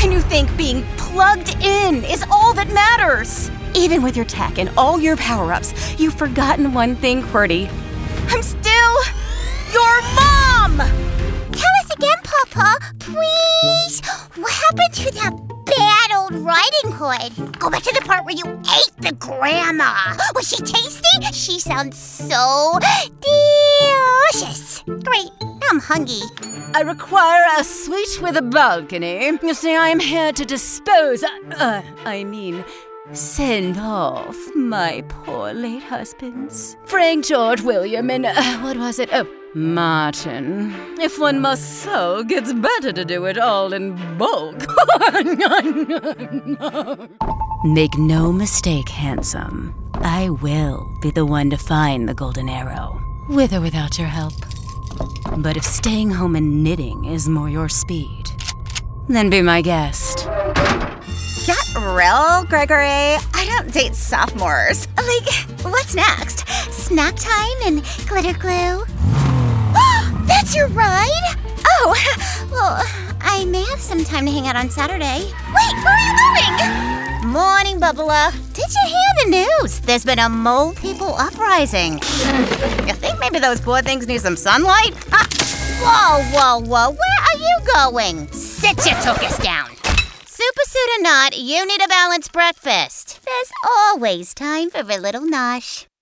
And you think being plugged in is all that matters. Even with your tech and all your power-ups, you've forgotten one thing, QWERTY. I'm still your mom! Tell us again, Papa, please. What happened to that bad old Riding Hood? Go back to the part where you ate the grandma. Was she tasty? She sounds so delicious. Great, now I'm hungry. I require a suite with a balcony. You see, I am here to send off my poor late husbands, Frank, George, William, and Martin. If one must sow, gets better to do it all in bulk. Make no mistake, handsome. I will be the one to find the golden arrow, with or without your help. But if staying home and knitting is more your speed, then be my guest. Get real, Gregory. I don't date sophomores. What's next? Snack time and glitter glue? That's your ride? Oh, well, I may have some time to hang out on Saturday. Wait, where are you going? Morning, Bubba. Did you hear the news? There's been a mole people uprising. You think maybe those poor things need some sunlight? Whoa. Where are you going? Sit your tuchus down. Supersuit or not, you need a balanced breakfast. There's always time for a little nosh.